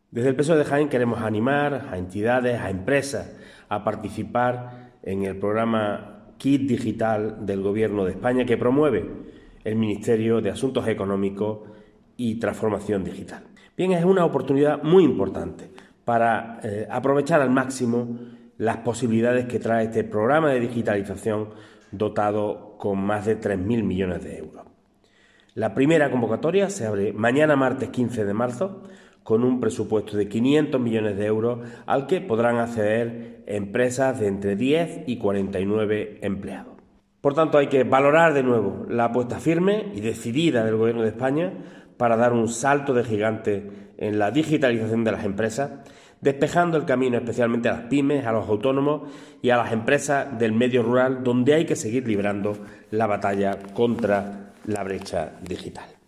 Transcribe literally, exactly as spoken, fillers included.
Desde el P S O E de Jaén queremos animar a entidades, a empresas a participar en el programa Kit Digital del Gobierno de España que promueve el Ministerio de Asuntos Económicos y Transformación Digital. Bien, es una oportunidad muy importante para eh, aprovechar al máximo las posibilidades que trae este programa de digitalización dotado con más de tres mil millones de euros. La primera convocatoria se abre mañana martes quince de marzo con un presupuesto de quinientos millones de euros al que podrán acceder empresas de entre diez y cuarenta y nueve empleados. Por tanto, hay que valorar de nuevo la apuesta firme y decidida del Gobierno de España para dar un salto de gigante en la digitalización de las empresas, despejando el camino especialmente a las pymes, a los autónomos y a las empresas del medio rural, donde hay que seguir librando la batalla contra la brecha digital.